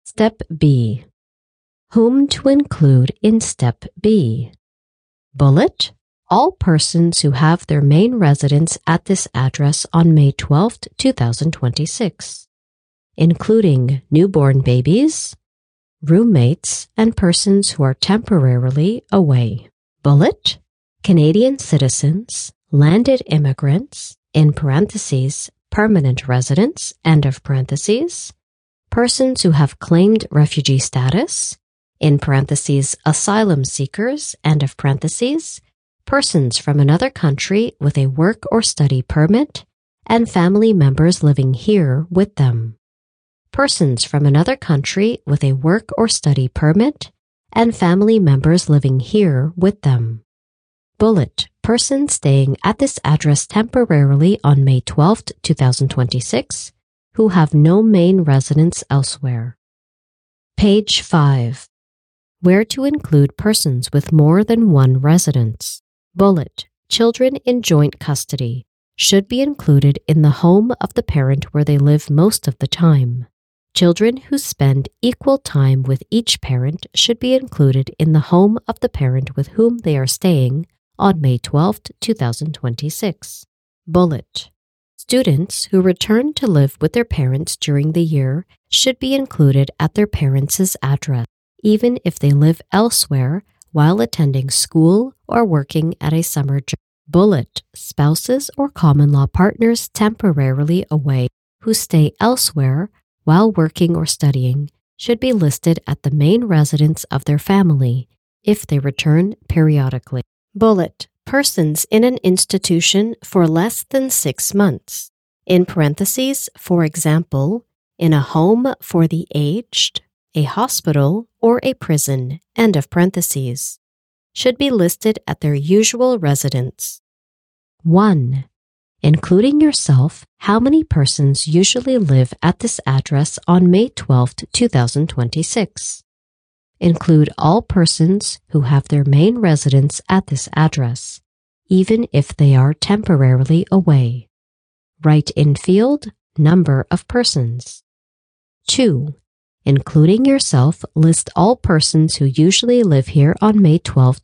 Step B. Whom to include in Step B. Bullet. All persons who have their main residence at this address on May 12, 2026, including newborn babies, roommates, and persons who are temporarily away. Bullet. Canadian citizens, landed immigrants, in parentheses, permanent residents, end of parentheses, persons who have claimed refugee status, in parentheses, asylum seekers, end of parentheses, persons from another country with a work or study permit, and family members living here with them. Persons from another country with a work or study permit, and family members living here with them. Bullet. Persons staying at this address temporarily on May 12, 2026, who have no main residence elsewhere. Page 5. Where to include persons with more than one residence. Bullet. Children in joint custody should be included in the home of the parent where they live most of the time. Children who spend equal time with each parent should be included in the home of the parent with whom they are staying on May 12, 2026. Bullet. Students who return to live with their parents during the year should be included at their parents' address, even if they live elsewhere while attending school or working at a summer job. Bullet. Spouses or common law partners temporarily away who stay elsewhere while working or studying should be listed at the main residence of their family if they return periodically. Bullet. Persons in an institution for less than 6 months, in parentheses, for example, in a home for the aged, a hospital, or a prison, end of parentheses, should be listed at their usual residence. 1. Including yourself, how many persons usually live at this address on May 12, 2026? Include all persons who have their main residence at this address, even if they are temporarily away. Write in field number of persons. 2. Including yourself, list all persons who usually live here on May 12,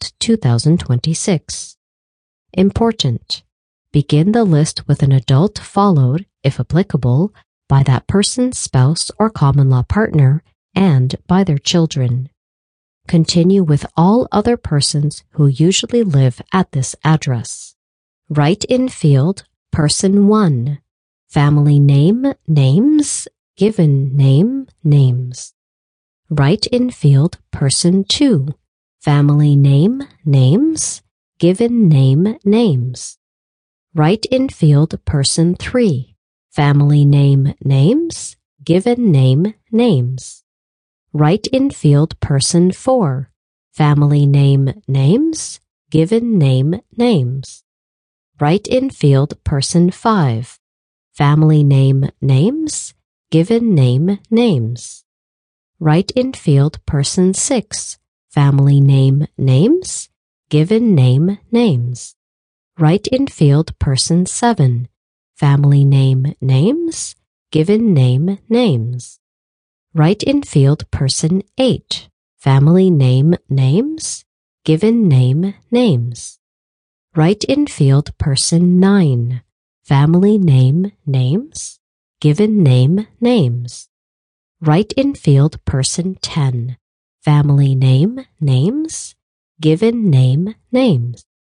2026. Important. Begin the list with an adult followed, if applicable, by that person's spouse or common law partner and by their children. Continue with all other persons who usually live at this address. Write in field Person 1, family name, names, given name, names. Write in field Person 2, family name, names, given name, names. Write in field Person 3, family name, names, given name, names. Write in field Person 4, family name, names, given name, names. Write in field Person 5, family name, names, given name, names. Write in field Person 6, family name, names, given name, names. Write in field Person 7, family name, names, given name, names. Write in field Person 8, family name, names, given name, names. Write in field Person 9, family name, names, given name, names. Write in field Person 10, family name, names, given name, names.